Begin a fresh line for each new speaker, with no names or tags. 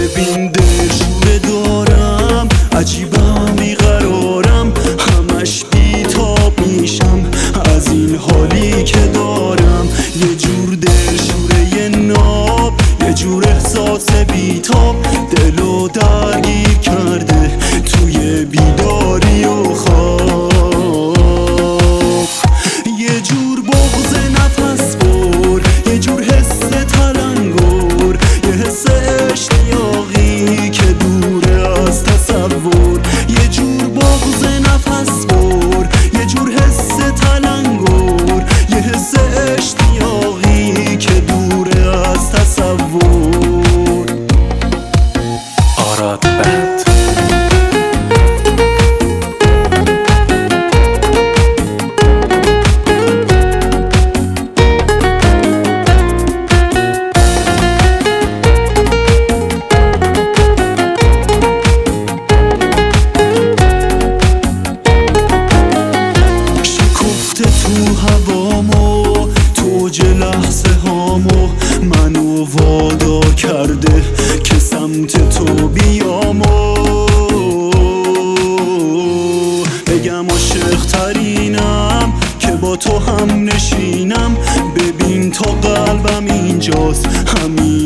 ببین دلشوره دارم، عجیبم بیقرارم، همش بیتاب میشم از این حالی که دارم. یه جور دلشوره ناب، یه جور احساس بیتاب، دلو درگیر کرده توی بیداری و خواب. یه جور بغض نفس بر، یه جور حس تلنگر، یه حس اشتیاقی که دوره از تصور. یه جور بغض نفس بر، یه جور حس تلنگر، یه حس اشتیاقی که دوره از تصور.
آراد بند
تو هوامو، توج لحظه هامو منو وادار کرده که سمت تو بیامو بگم عاشق ترینم که با تو هم نشینم. ببین تا قلبم اینجاست، همین